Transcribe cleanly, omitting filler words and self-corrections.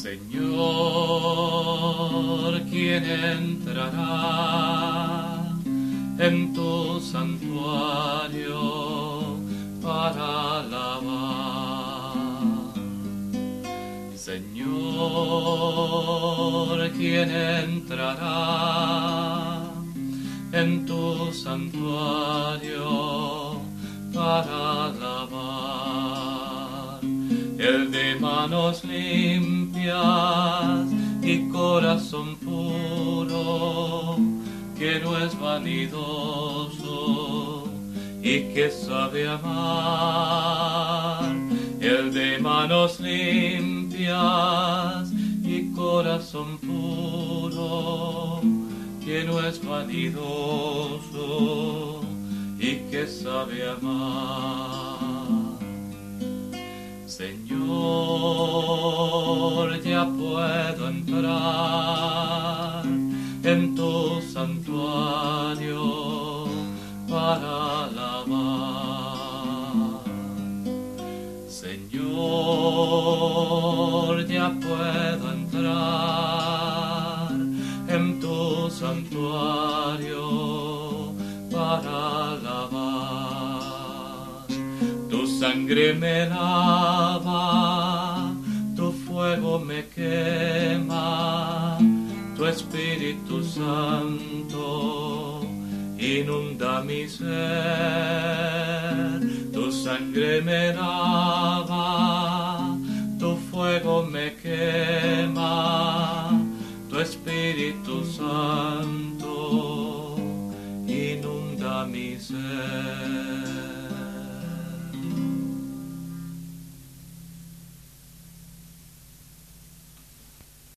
Señor, ¿quién entrará en tu santuario para alabar? Señor, ¿quién entrará en tu santuario para alabar? El de manos limpias y corazón puro, que no es vanidoso y que sabe amar. El de manos limpias y corazón puro, que no es vanidoso y que sabe amar. Señor, ya puedo entrar en tu santuario para alabar. Señor, ya puedo entrar en tu santuario para alabar. Tu sangre me lava, tu fuego me quema, tu Espíritu Santo inunda mi ser. Tu sangre me lava, tu fuego me quema, tu Espíritu Santo inunda mi ser.